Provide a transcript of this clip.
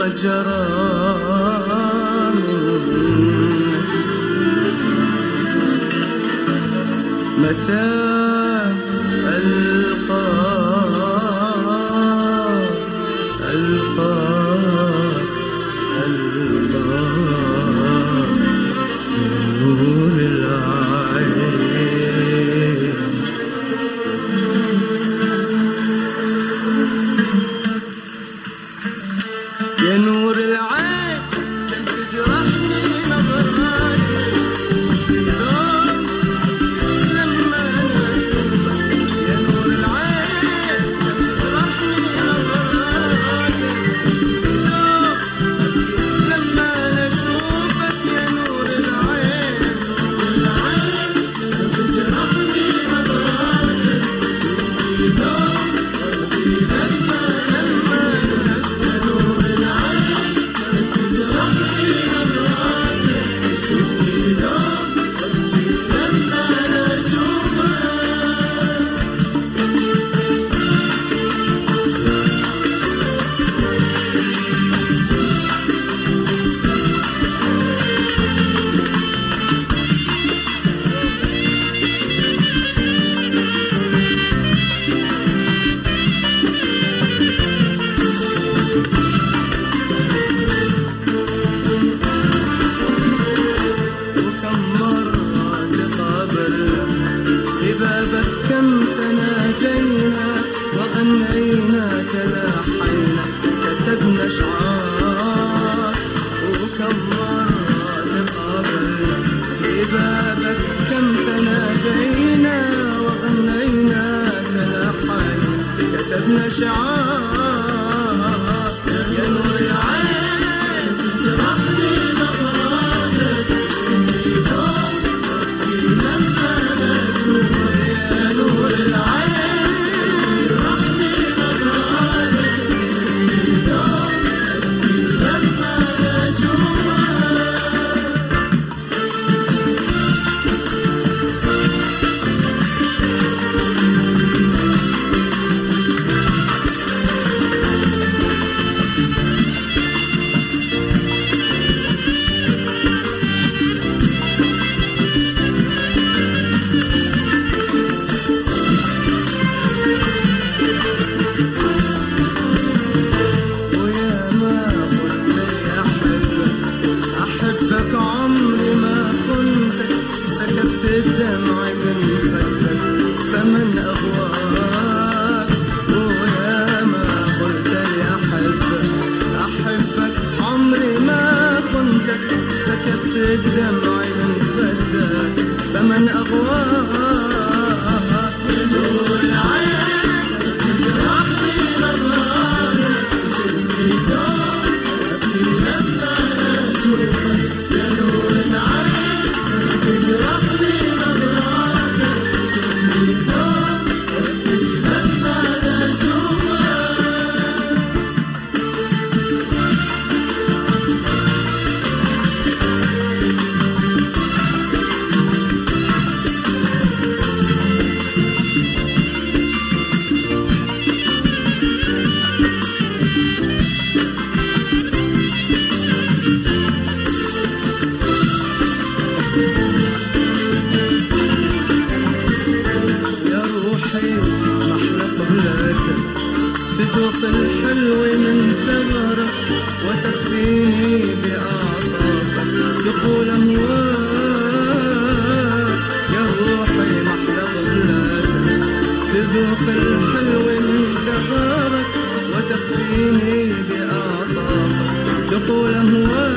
قد جرى متى نور العين. يا نور العين كنت تجرحني نظراتك لما انا اشوفك. يا نور العين كنت تجرحني نظراتك لما انا اشوفك. يا نور العين كنت تجرحني نظراتك كم تناجينا وغنينا تلاحينا كتبنا شعار. وكم مرة تقابلنا ببابك كم تناجينا وغنينا تلاحينا كتبنا شعار. يا نور العين تجرحني نظراتك لما نشوفك. الدمع من خدك فمن أغواك. ويا ما قلت لي أحبك عمري ما خنتك سكبت الدمع من خدك فمن أغواك. نور العين تجرحني نظراتك شدي أبكي لما أشوفك. يا نور العين تجرحني تذوق الحلو من ثغرك وتخفيني بأعطافك دخول أمواك. يا روحي محلى ظلاتك تذوق الحلو من ثغرك وتخفيني بأعطافك دخول أمواك.